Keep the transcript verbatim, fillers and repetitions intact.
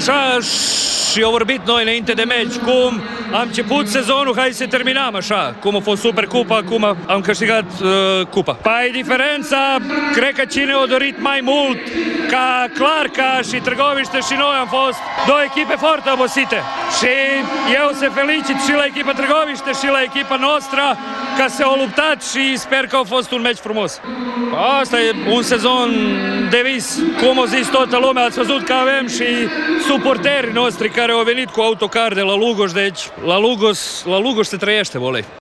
așa și au vorbit noi înainte de meci, cum am început sezonul, hai să terminăm așa, cum a fost Supercupa, cum am câștigat uh, cupa. Păi diferența, cred că cine a dorit mai mult, ca Clarca și Târgoviște și noi am fost două echipe foarte obosite. Și eu se felicit și la echipa Târgoviște și la echipa noastră că s-au luptat și sper că a fost un meci frumos. Asta e un sezon de vis, cum a zis toată lumea, ați văzut că avem și suporterii noștri care au venit cu autocar de la Lugoj, deci la Lugoj, la Lugoj se trăiește, volei.